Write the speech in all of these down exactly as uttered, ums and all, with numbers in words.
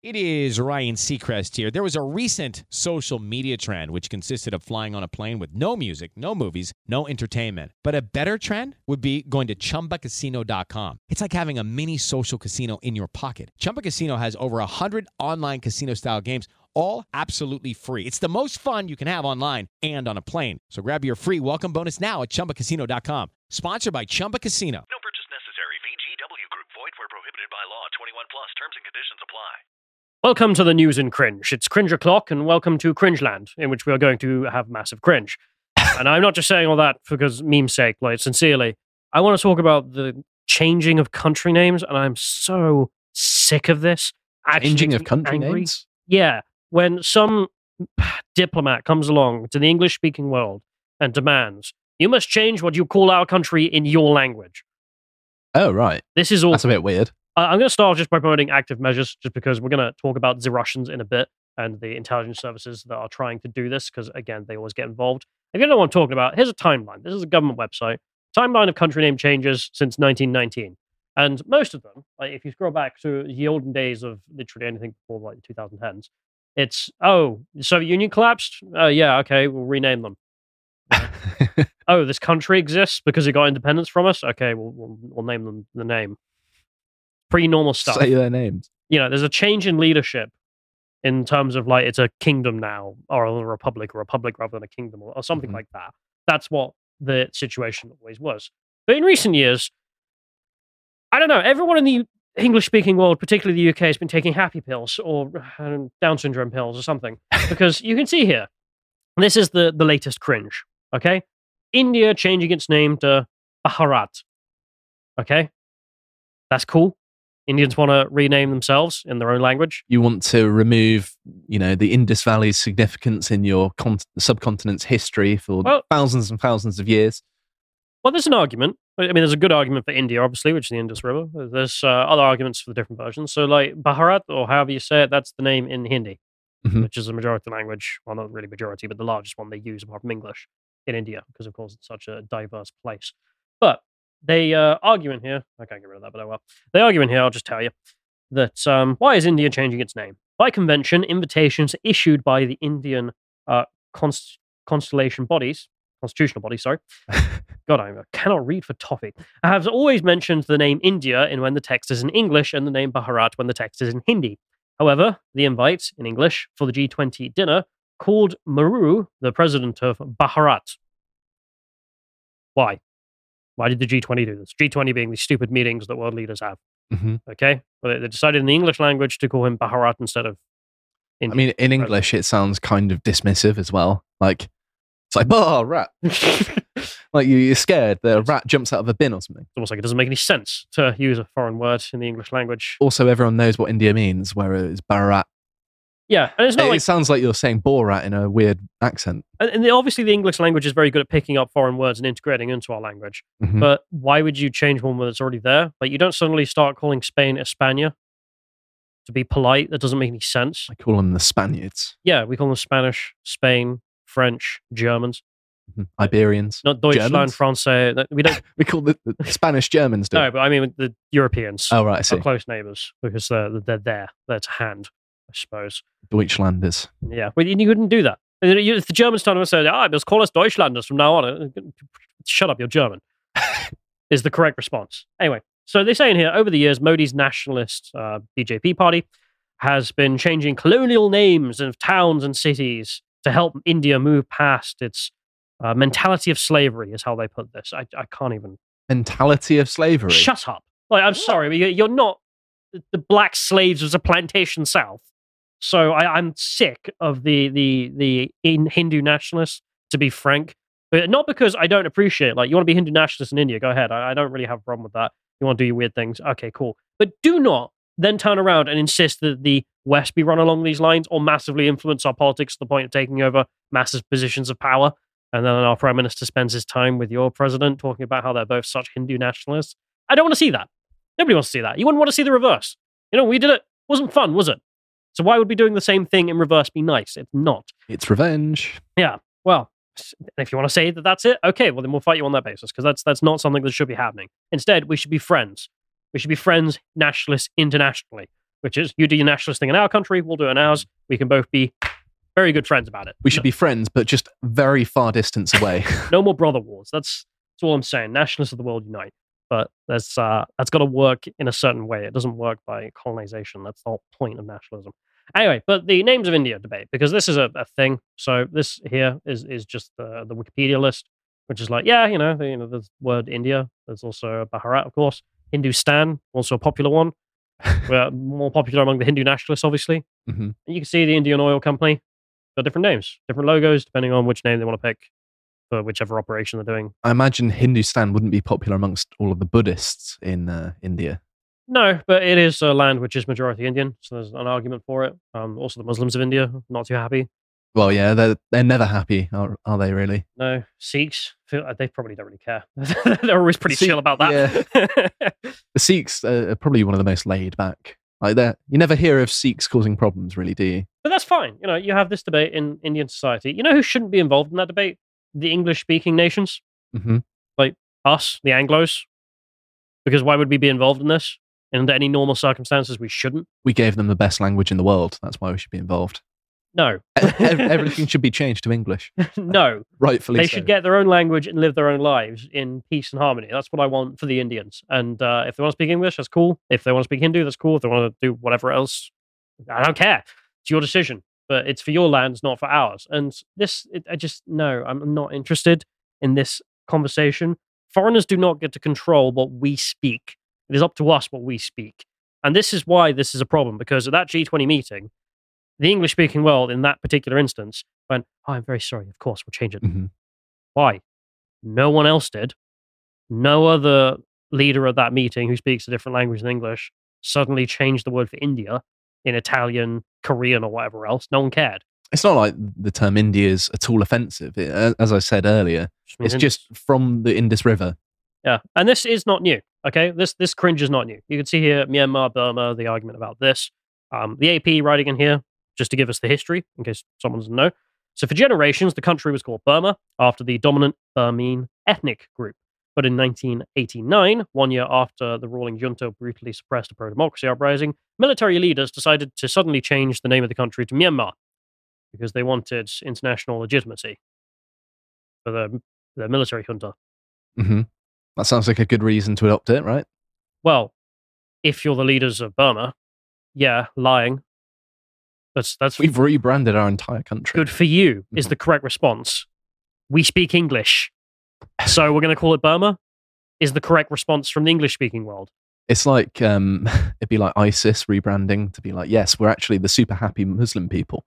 It is Ryan Seacrest here. There was a recent social media trend which consisted of flying on a plane with no music, no movies, no entertainment. But a better trend would be going to Chumba Casino dot com. It's like having a mini social casino in your pocket. Chumba Casino has over one hundred online casino-style games, all absolutely free. It's the most fun you can have online and on a plane. So grab your free welcome bonus now at Chumba Casino dot com. Sponsored by Chumba Casino. No purchase necessary. V G W Group. Void where prohibited by law. twenty-one plus. Terms and conditions apply. Welcome to the news in cringe. It's Cringe O'Clock, and welcome to Cringeland, in which we are going to have massive cringe. And I'm not just saying all that because meme's sake, like, sincerely. I want to talk about the changing of country names, and I'm so sick of this. Actually, Changing of country angry. names? Yeah. When some diplomat comes along to the English-speaking world and demands, you must change what you call our country in your language. Oh, right. This is all. That's a bit weird. I'm going to start just by promoting active measures, just because we're going to talk about the Russians in a bit and the intelligence services that are trying to do this, because, again, they always get involved. If you don't know what I'm talking about, here's a timeline. This is a government website. Timeline of country name changes since nineteen nineteen. And most of them, like if you scroll back to the olden days of literally anything before like the twenty tens, it's, oh, the Soviet Union collapsed? Oh, yeah, okay, we'll rename them. Oh, this country exists because it got independence from us? Okay, we'll, we'll, we'll name them the name. Pretty normal stuff. Say their names. You know, there's a change in leadership in terms of like it's a kingdom now, or a republic, or a republic rather than a kingdom, or, or something Mm-hmm. like that. That's what the situation always was. But in recent years, I don't know, everyone in the English-speaking world, particularly the U K, has been taking happy pills or uh, Down syndrome pills or something. Because you can see here, this is the, the latest cringe, okay? India changing its name to Bharat, okay? That's cool. Indians want to rename themselves in their own language. You want to remove, you know, the Indus Valley's significance in your con- subcontinent's history for Well- thousands and thousands of years. Well, there's an argument. I mean, there's a good argument for India, obviously, which is the Indus River. There's uh, other arguments for the different versions. So, like, Bharat, or however you say it, that's the name in Hindi, Mhm. which is a majority language. Well, not really majority, but the largest one they use apart from English in India, because, of course, it's such a diverse place. But they uh, argue in here, I can't get rid of that, but oh well. They argue in here, I'll just tell you, that um, why is India changing its name? By convention, invitations issued by the Indian uh, const- constellation bodies, constitutional bodies, sorry. God, I cannot read for toffee. I have always mentioned the name India in when the text is in English and the name Bharat when the text is in Hindi. However, the invite in English for the G twenty dinner called Muru the president of Bharat. Why? Why did the G twenty do this? G twenty being the stupid meetings that world leaders have. Mhm. Okay? Well, they- they decided in the English language to call him Bharat instead of I Indian. mean, in English, it sounds kind of dismissive as well. Like, it's like, oh, rat. Like, you- you're scared that a rat jumps out of a bin or something. It's almost like it doesn't make any sense to use a foreign word in the English language. Also, everyone knows what India means, whereas Bharat. Yeah, and it's not It, like it sounds like you're saying Borat in a weird accent. And, and the- obviously, the English language is very good at picking up foreign words and integrating into our language. Mhm. But why would you change one that's already there? Like, you don't suddenly start calling Spain España to be polite. That doesn't make any sense. I call them the Spaniards, Yeah, we call them Spanish, Spain, French, Germans. Mhm. Iberians. Not Deutschland, Germans? Francais. that- We don't. We call the, the Spanish Germans, do No, but I mean the Europeans. Oh, right, I see. Are close neighbours because they're they're there. They're to hand, I suppose. Deutschlanders. Yeah, well, you couldn't do that. And you- If the Germans turn and say, "Ah, just call us Deutschlanders from now on," uh, shut up, you're German, is the correct response. Anyway, so they say in here, over the years, Modi's nationalist uh, B J P party has been changing colonial names of towns and cities to help India move past its uh, mentality of slavery, is how they put this. I, I can't even. Mentality of slavery. Shut up. Like, I'm sorry, but you- you're not the- the black slaves of the plantation south. So I, I'm sick of the the the in Hindu nationalists, to be frank. But not because I don't appreciate, like, you want to be Hindu nationalist in India, go ahead. I, I don't really have a problem with that. You want to do your weird things, okay, cool. But do not then turn around and insist that the West be run along these lines or massively influence our politics to the point of taking over massive positions of power. And then our prime minister spends his time with your president talking about how they're both such Hindu nationalists. I don't want to see that. Nobody wants to see that. You wouldn't want to see the reverse. You know, we did it. Wasn't fun, was it? So why would we doing the same thing in reverse be nice? It's not. It's revenge. Yeah. Well, if you want to say that that's it, okay, well then we'll fight you on that basis, because that's that's not something that should be happening. Instead, we should be friends. We should be friends, nationalists, internationally. which is you do your nationalist thing in our country, we'll do it in ours. We can both be very good friends about it. We should be friends, but just very far distance away. No more brother wars. That's that's all I'm saying. Nationalists of the world unite. But that's uh, that's got to work in a certain way. It doesn't work by colonization. That's the whole point of nationalism. Anyway, but the names of India debate, because this is a, a thing. So this here is is just the, the Wikipedia list, which is like, yeah, you know, the, you know, the word India. There's also Bharat, of course. Hindustan, also a popular one. We're more popular among the Hindu nationalists, obviously. Mm-hmm. And you can see the Indian Oil Company. Got different names, different logos, depending on which name they want to pick for whichever operation they're doing. I imagine Hindustan wouldn't be popular amongst all of the Buddhists in uh, India. No, but it is a land which is majority Indian, so there's an argument for it. Um, also, the Muslims of India, not too happy. Well, yeah, they're, they're never happy, are, are they really? No, Sikhs, feel, they probably don't really care. They're always pretty Sikh- chill about that. Yeah. The Sikhs are probably one of the most laid back. Like that, you never hear of Sikhs causing problems, really, do you? But that's fine. You know, you have this debate in Indian society. You know who shouldn't be involved in that debate? The English-speaking nations, Mm-hmm. like us, the Anglos. Because why would we be involved in this? And under any normal circumstances, we shouldn't. We gave them the best language in the world. That's why we should be involved. No, Ev- Everything should be changed to English. no. Rightfully They so. should get their own language and live their own lives in peace and harmony. That's what I want for the Indians. And uh, if they want to speak English, that's cool. If they want to speak Hindu, that's cool. If they want to do whatever else, I don't care. It's your decision. But it's for your lands, not for ours. And this, it, I just, no, I'm not interested in this conversation. Foreigners do not get to control what we speak. It is up to us what we speak. And this is why this is a problem, because at that G twenty meeting, the English-speaking world, in that particular instance, went, oh, I'm very sorry, of course, we'll change it. Mhm. Why? No one else did. No other leader at that meeting who speaks a different language than English suddenly changed the word for India in Italian, Korean, or whatever else. No one cared. It's not like the term India is at all offensive. It, as I said earlier, means it's just from the Indus River. Yeah, and this is not new. Okay, this this cringe is not new. You can see here Myanmar, Burma, the argument about this. Um, the A P writing in here just to give us the history, in case someone doesn't know. So for generations, the country was called Burma after the dominant Burmese ethnic group. But in nineteen eighty-nine, one year after the ruling junta brutally suppressed a pro-democracy uprising, military leaders decided to suddenly change the name of the country to Myanmar because they wanted international legitimacy for the, the military junta. hmm That sounds like a good reason to adopt it, right? Well, if you're the leaders of Burma, yeah, lying. That's that's We've rebranded our entire country. good for you, is Mhm. the correct response. We speak English, so we're going to call it Burma, is the correct response from the English-speaking world. It's like, um, it'd be like ISIS rebranding to be like, yes, we're actually the super happy Muslim people.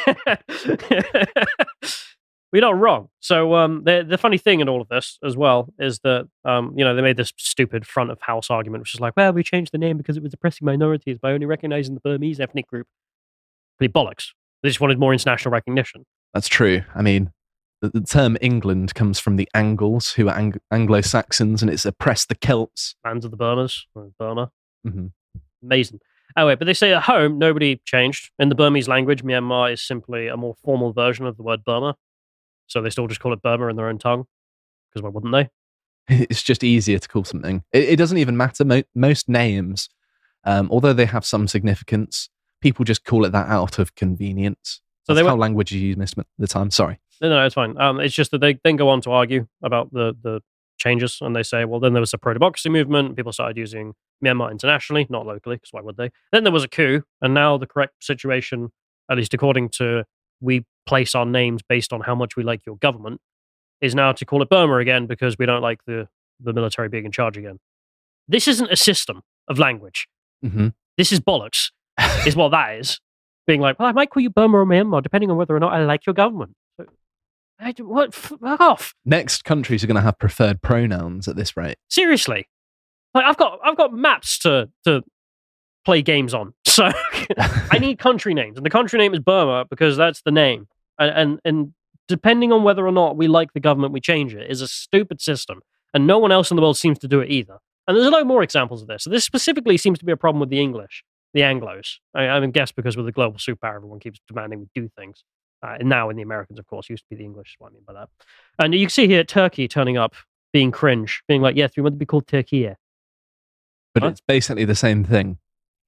We're not wrong. So um, the the funny thing in all of this as well is that um, you know, they made this stupid front of house argument, which is like, well, we changed the name because it was oppressing minorities by only recognizing the Burmese ethnic group. Complete bollocks. They just wanted more international recognition. That's true. I mean, the, the term England comes from the Angles, who are Ang- Anglo-Saxons, and it's oppressed the Celts. Lands of the Burmas, or Burma. hmm Amazing. Anyway, but they say at home, nobody changed. In the Burmese language, Myanmar is simply a more formal version of the word Burma. So they still just call it Burma in their own tongue. Because why wouldn't they? It's just easier to call something. It, it doesn't even matter. Mo- most names, um, although they have some significance, people just call it that out of convenience. So That's they how went- language is used most of the time. Sorry. No, no, it's fine. Um, it's just that they then go on to argue about the, the changes. And they say, well, then there was a pro-democracy movement. People started using Myanmar internationally, not locally, because why would they? Then there was a coup. And now the correct situation, at least according to we place our names based on how much we like your government, is now to call it Burma again because we don't like the, the military being in charge again. This isn't a system of language. hmm This is bollocks, is what that is. Being like, well, I might call you Burma or Myanmar, depending on whether or not I like your government. So, I, d- what? Fuck off. Next countries are going to have preferred pronouns at this rate. Seriously. Like, I've got I've got maps to, to play games on. So I need country names. And the country name is Burma because that's the name. And, and, and depending on whether or not we like the government, we change it, is a stupid system. And no one else in the world seems to do it either. And there's a lot more examples of this. So this specifically seems to be a problem with the English, the Anglos. I, I guess because with the global superpower, everyone keeps demanding we do things. Uh, and now in the Americans, of course, used to be the English, is what I mean by that. And you can see here Turkey turning up, being cringe, being like, yes, we want to be called Turkey. But Huh? it's basically the same thing. Well,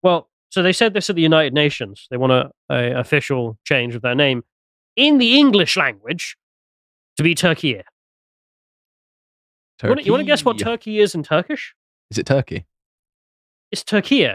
So they said this at the United Nations. They want a, a official change of their name in the English language to be Turkey. You want, to, you want to guess what Turkey is in Turkish? Is it Turkey? It's Turkey.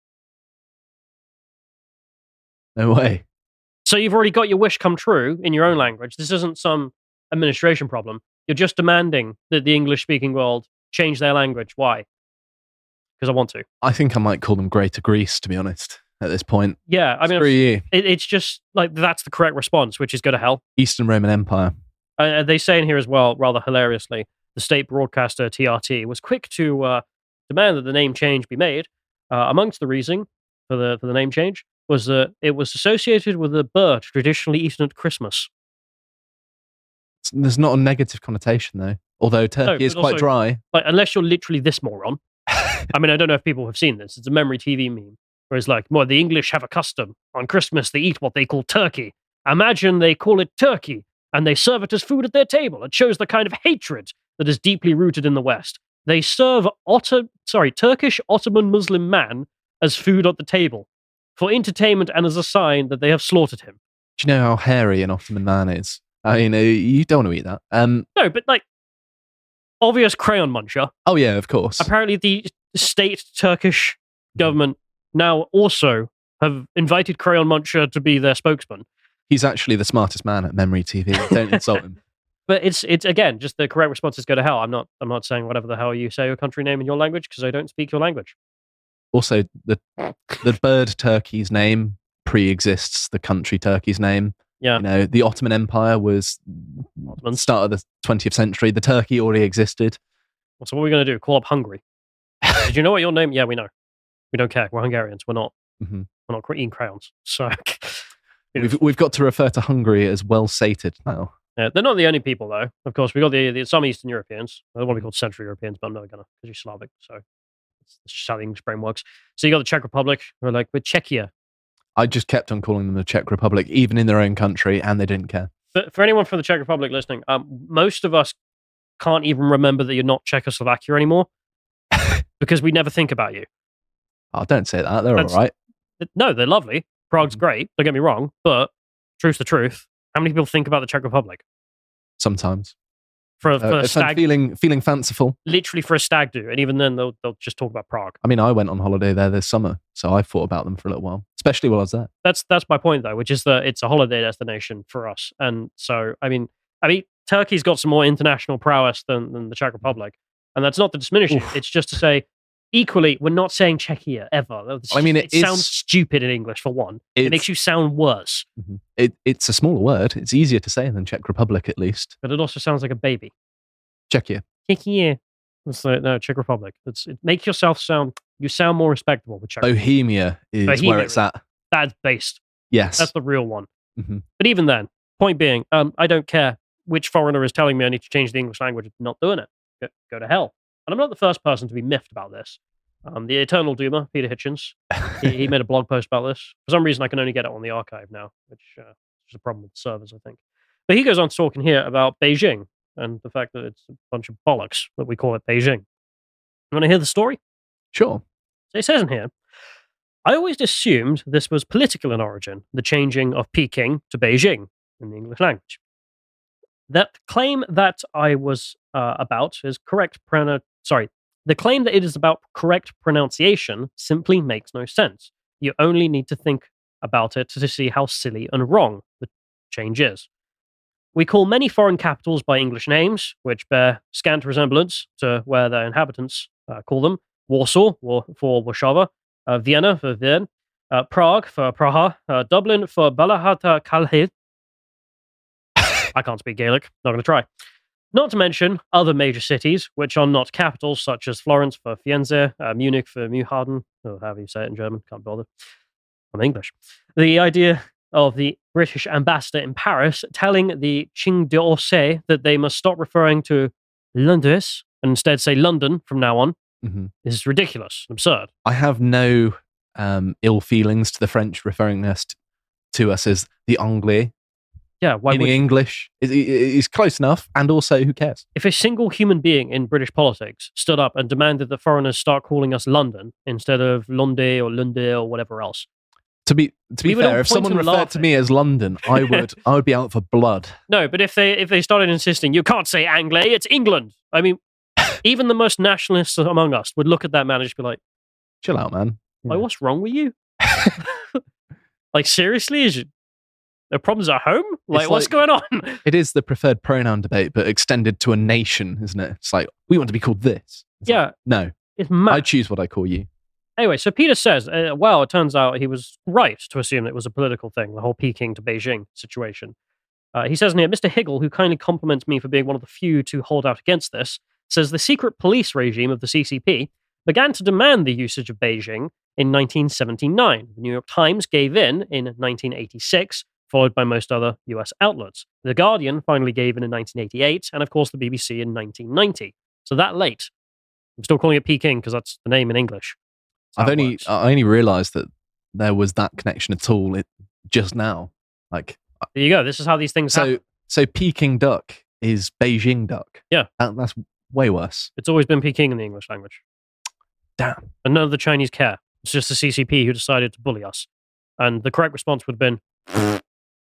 No way. So you've already got your wish come true in your own language. This isn't some administration problem. You're just demanding that the English-speaking world change their language. Why? Because I want to. I think I might call them Greater Greece, to be honest, at this point. Yeah, I mean, Screw you. It, it's just like that's the correct response, which is go to hell. Eastern Roman Empire. Uh, they say in here as well, rather hilariously, the state broadcaster T R T was quick to uh, demand that the name change be made. Uh, amongst the reason for the for the name change was that it was associated with a bird traditionally eaten at Christmas. There's not a negative connotation, though. Although Turkey No, is but quite also- dry. Like, unless you're literally this moron. I mean, I don't know if people have seen this. It's a memory T V meme where it's like, well, the English have a custom. On Christmas, they eat what they call turkey. Imagine they call it turkey and they serve it as food at their table. It shows the kind of hatred that is deeply rooted in the West. They serve Otto, sorry, Turkish Ottoman Muslim man as food at the table for entertainment and as a sign that they have slaughtered him. Do you know how hairy an Ottoman man is? I mean, uh, you don't want to eat that. Um, No, but like, obvious crayon muncher. oh, yeah, of course. Apparently, the state Turkish government now also have invited Crayon Muncher to be their spokesman. He's actually the smartest man at Memory T V. Don't insult him. But it's it's again just the correct response is go to hell. I'm not I'm not saying whatever the hell you say your country name in your language because I don't speak your language. Also, the the bird Turkey's name pre-exists the country Turkey's name. Yeah. You know, the Ottoman Empire was Ottoman. start of the twentieth century. The Turkey already existed. So what are we going to do? Call up Hungary? Did you know what your name? Yeah, we know. We don't care. We're Hungarians. We're not. Mhm. We're not eating crayons. So We've we've got to refer to Hungary as well sated now. yeah, they're not the only people though. Of course, we got the, the some Eastern Europeans. They want to be called Central Europeans, but I'm never gonna because you're Slavic. So it's just how the English brain works. So you got the Czech Republic. We're like with Czechia. I just kept on calling them the Czech Republic, even in their own country, and they didn't care. But for anyone from the Czech Republic listening, um, most of us can't even remember that you're not Czechoslovakia anymore because we never think about you. Oh, don't say that. They're That's- all right. No, they're lovely. Prague's great. Don't get me wrong. But truth's the truth. How many people think about the Czech Republic Sometimes. for, for Uh, a if I'm stag? feeling feeling fanciful. Literally for a stag do, and even then they'll they'll just talk about Prague. I mean, I went on holiday there this summer, so I thought about them for a little while, especially while I was there. That's that's my point though, which is that it's a holiday destination for us. And so I mean, I mean, Turkey's got some more international prowess than, than the Czech Republic, and that's not to diminish it. Oof. It's just to say, equally, we're not saying Czechia ever. It's I mean, just- it it is- sounds stupid in English for one. It It's- makes you sound worse, Mhm. It, it's a smaller word. It's easier to say than Czech Republic, at least. but it also sounds like a baby. Czechia. Czechia. It's like, no, Czech Republic. It's it make yourself sound you sound more respectable with Czech. Republic. Bohemia is Bohemia where it's at. That's based. Yes. That's the real one. Mhm. But even then, point being, um, I don't care which foreigner is telling me I need to change the English language. I'm not doing it. Go, go to hell. And I'm not the first person to be miffed about this. Um, the Eternal Doomer, Peter Hitchens, he, he made a blog post about this. For some reason, I can only get it on the archive now, which uh, is a problem with the servers, I think. But he goes on to talk in here about Beijing and the fact that it's a bunch of bollocks that we call it Beijing. You want to hear the story? Sure. So it says in here, I always assumed this was political in origin, the changing of Peking to Beijing in the English language. That claim that I was uh, about is correct. Prono- sorry, the claim that it is about correct pronunciation simply makes no sense. You only need to think about it to see how silly and wrong the change is. We call many foreign capitals by English names, which bear scant resemblance to where their inhabitants uh, call them. Warsaw or for Warszawa, uh, Vienna for Wien, uh, Prague for Praha, uh, Dublin for Balahata Kalhid. I can't speak Gaelic, not going to try. Not to mention other major cities, which are not capitals, such as Florence for Firenze, uh, Munich for Muharden, or however you say it in German, can't bother. I'm English. The idea of the British ambassador in Paris telling the Qing d'Orsay that they must stop referring to Londres and instead say London from now on Mhm. is ridiculous, absurd. I have no um, ill feelings to the French referring us t- to us as the Anglais. Yeah, why in would you? English is is close enough, and also who cares? If a single human being in British politics stood up and demanded that foreigners start calling us London instead of Lunde or Lunde or whatever else. To be to be We would fair, all if point someone and referred laugh to at me as London, I would I would be out for blood. No, but if they if they started insisting you can't say Anglais, it's England. I mean, even the most nationalists among us would look at that man and just be like, Chill out, man. like, Yeah. what's wrong with you? Like, seriously? Is you, the problems at home? Like, It's what's like- going on? It is the preferred pronoun debate, but extended to a nation, isn't it? It's like, we want to be called this. It's Yeah, like, no, it's mad. I choose what I call you. Anyway, so Peter says, uh, well, it turns out he was right to assume it was a political thing, the whole Peking to Beijing situation. Uh, he says in here, Mister Higgle, who kindly compliments me for being one of the few to hold out against this, says the secret police regime of the C C P began to demand the usage of Beijing in nineteen seventy-nine. The New York Times gave in in nineteen eighty-six, followed by most other U S outlets. The Guardian finally gave in in nineteen eighty-eight, and of course the B B C in nineteen ninety. So that late. I'm still calling it Peking because that's the name in English. That's I've how it only works. I only realised that there was that connection at all it, just now. Like There you go. This is how these things so happen. so Peking duck is Beijing duck. Yeah. That, that's way worse. It's always been Peking in the English language. Damn. And none of the Chinese care. It's just the C C P who decided to bully us. And the correct response would have been...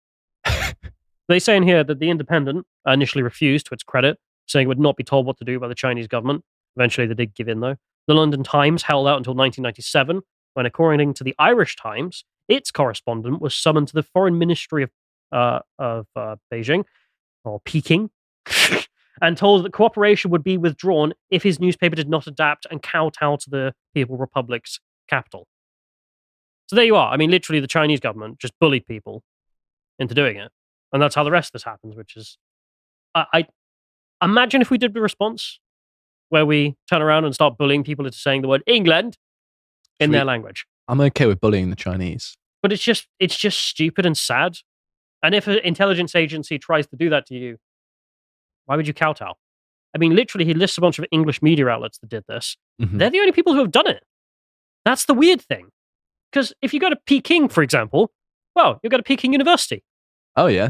They say in here that The Independent initially refused, to its credit, saying it would not be told what to do by the Chinese government. Eventually they did give in, though. The London Times held out until nineteen ninety-seven, when, according to the Irish Times, its correspondent was summoned to the Foreign Ministry of, uh, of uh, Beijing, or Peking, and told that cooperation would be withdrawn if his newspaper did not adapt and kowtow to the People Republic's capital. So there you are. I mean, literally, the Chinese government just bullied people into doing it. And that's how the rest of this happens, which is... I, I imagine if we did the response where we turn around and start bullying people into saying the word England in Should their we- language. I'm okay with bullying the Chinese. But it's just it's just stupid and sad. And if an intelligence agency tries to do that to you, why would you kowtow? I mean, literally, he lists a bunch of English media outlets that did this. Mhm. They're the only people who have done it. That's the weird thing. Because if you go to Peking, for example, well, you'll go to Peking University. Oh yeah.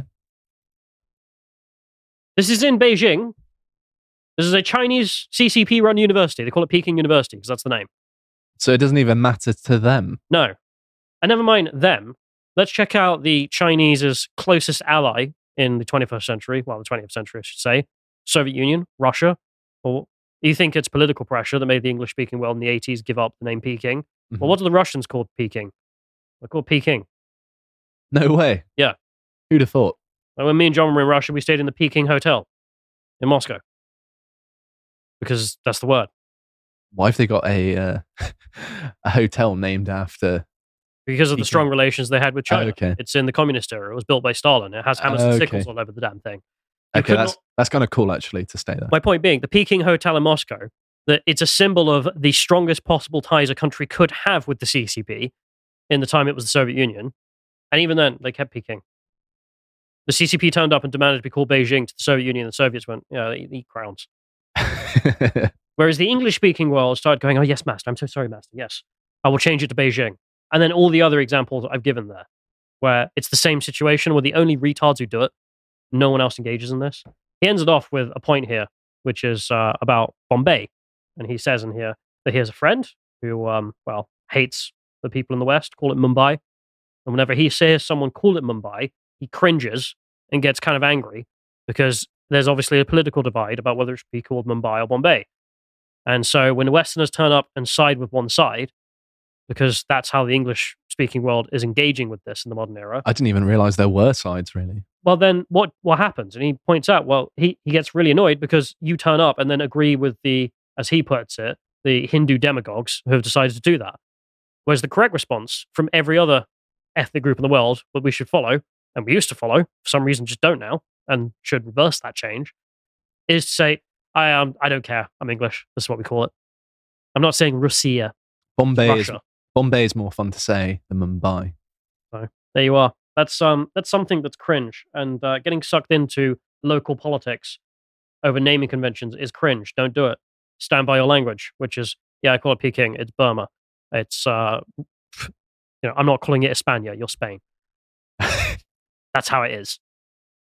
This is in Beijing. This is a Chinese C C P-run university. They call it Peking University because that's the name. So it doesn't even matter to them. No. And never mind them. Let's check out the Chinese's closest ally in the twenty-first century. Well, the twentieth century, I should say. Soviet Union, Russia. Or you think it's political pressure that made the English-speaking world in the eighties give up the name Peking? Mhm. Well, what do the Russians call Peking? They're called Peking. No way. Yeah. Who'd have thought? Like when me and John were in Russia, we stayed in the Peking Hotel in Moscow. Because that's the word. Why have they got a uh, a hotel named after? Because of the Peking. strong relations they had with China. Oh, okay. It's in the communist era. It was built by Stalin. It has hammers and Okay. sickles all over the damn thing. You Okay, could that's not- that's kind of cool actually to stay there. My point being, the Peking Hotel in Moscow, that it's a symbol of the strongest possible ties a country could have with the C C P in the time it was the Soviet Union. And even then, they kept Peking. The C C P turned up and demanded to be called Beijing to the Soviet Union. The Soviets went, yeah, they eat crowns. Whereas the English-speaking world started going, oh, yes, master. I'm so sorry, master. Yes. I will change it to Beijing. And then all the other examples I've given there, where it's the same situation where the only retards who do it, no one else engages in this. He ends it off with a point here, which is uh, about Bombay. And he says in here that he has a friend who, um, well, hates the people in the West, call it Mumbai. And whenever he says someone call it Mumbai, he cringes and gets kind of angry because there's obviously a political divide about whether it should be called Mumbai or Bombay. And so when the Westerners turn up and side with one side, because that's how the English-speaking world is engaging with this in the modern era, I didn't even realize there were sides really. well, then what, what happens? And he points out, well, he, he gets really annoyed because you turn up and then agree with the, as he puts it, the Hindu demagogues who have decided to do that. Whereas the correct response from every other ethnic group in the world that we should follow, and we used to follow, for some reason just don't now, and should reverse that change, is to say, I um, I don't care. I'm English. This is what we call it. I'm not saying Russia. Bombay is Russia. Bombay is more fun to say than Mumbai. There you are. That's um that's something that's cringe, and uh, getting sucked into local politics over naming conventions is cringe. Don't do it. Stand by your language, which is, yeah, I call it Peking. It's Burma. It's uh, you know, I'm not calling it España. You're Spain. That's how it is.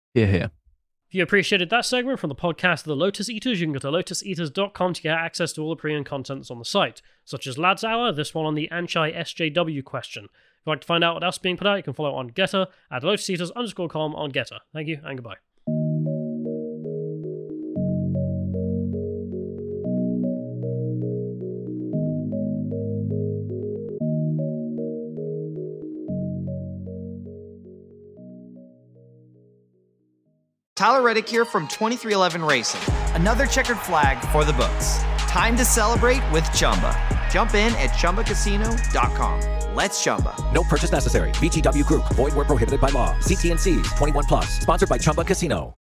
Here, here. If you appreciated that segment from the podcast of the Lotus Eaters, you can go to lotus eaters dot com to get access to all the premium contents on the site, such as Lads Hour, this one on the Anchai S J W question. If you'd like to find out what else is being put out, you can follow on Getter at lotus eaters underscore com on Getter. Thank you, and goodbye. Tyler Reddick here from twenty-three eleven Racing. Another checkered flag for the books. Time to celebrate with Chumba. Jump in at chumba casino dot com. Let's Chumba. No purchase necessary. V G W Group. Void where prohibited by law. See T N Cs. twenty-one plus. Sponsored by Chumba Casino.